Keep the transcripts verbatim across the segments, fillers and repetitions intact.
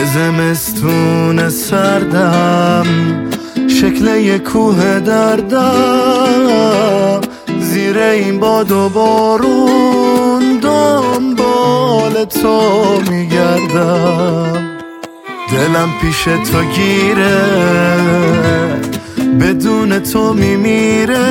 زمستون سردم شکل یک کوه دردم، زیر این باد و بارون دنبال تو میگردم. دلم پیش تو گیره، بدون تو میمیره،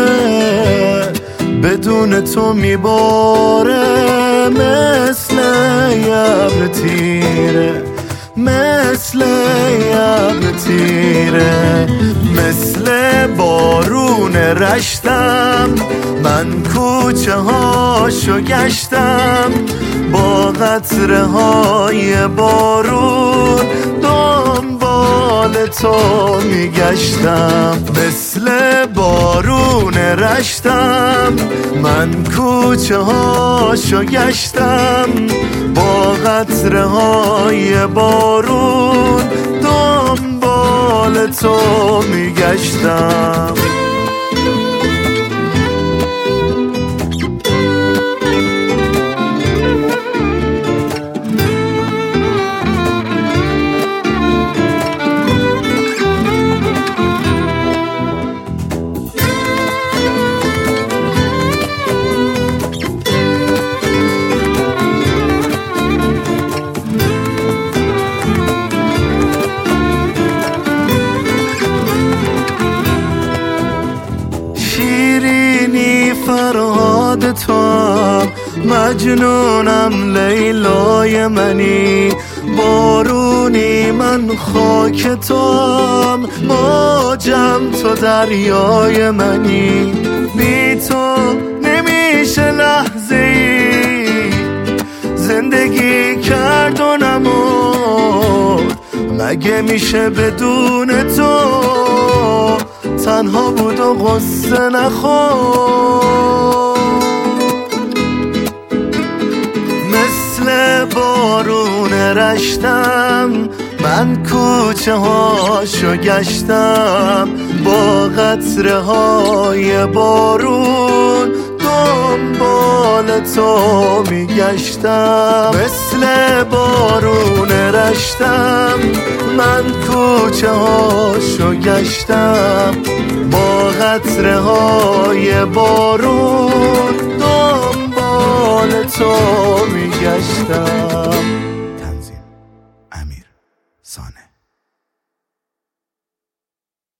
بدون تو میباره، مثل ابر تیره، مثل ابر تیره، مثل بارون رشتم. من کوچه هاشو گشتم، با قطره های بارون دنبال تو میگشتم. مثل بارون رشتم، من کوچه هاشو گشتم، با قطره های بارون دنبال تو میگشتم. فرهاد تو هم، مجنونم لیلای منی، بارونی من خاک تو هم، موجم تو دریای منی. بی تو نمیشه لحظه ای زندگی کرد و نمرد، مگه میشه بدون تو تنها بود و غصه نخورد. مثل بارون رشتم، من کوچه هاشو گشتم، با قطره های بارون دنبال تو میگشتم. مثل بارون رشتم، من کوچه هاشو گشتم، با قطره های بارون دنبال تو میگشتم. تنظیم امیر سانه.